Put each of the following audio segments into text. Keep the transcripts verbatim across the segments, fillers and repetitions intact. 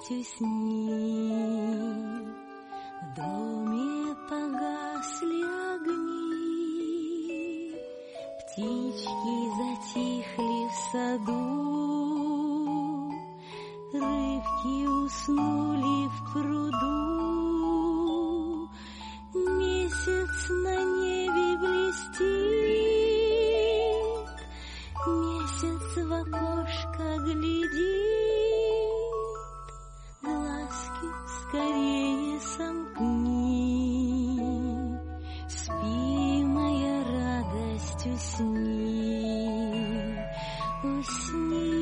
радостью с ним. В доме погасли огни, птички затихли в саду, рыбки уснули в пруду. Месяц на небе блестит, месяц в окошко глядит. Глазки скорее сомкни, спи, моя радость, усни, усни,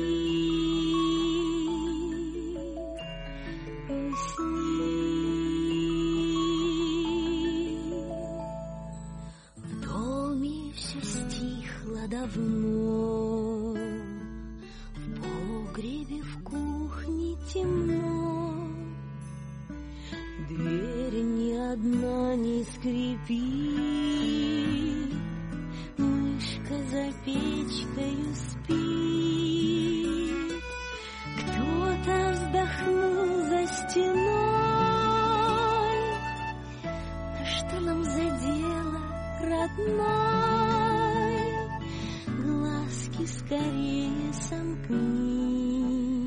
усни. В доме все стихло давно, в погребе, в кухне темно. Дверь ни одна не скрипит, мышка за печкою спит. Кто-то вздохнул за стеной: а что нам за дело, родной? Глазки скорее сомкни,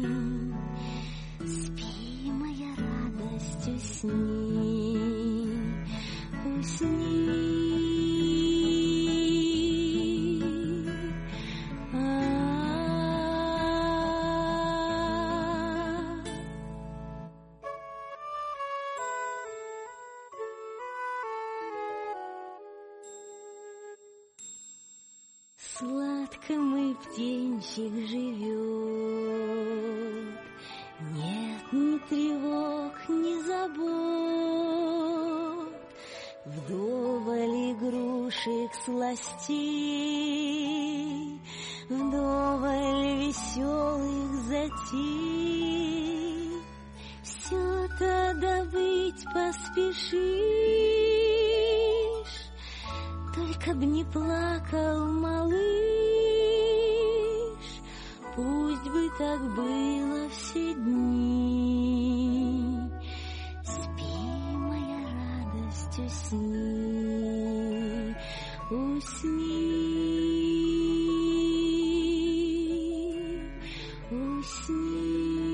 спи, моя радость, усни, усни. Сладко мой птенчик живет, нет ни тревог, ни забот. Вдоволь игрушек сластей, вдоволь веселых затей. Все-то добыть поспешишь, только б не плакал малыш. Пусть бы так было все дни. Спи, моя радость, усни, усни, усни.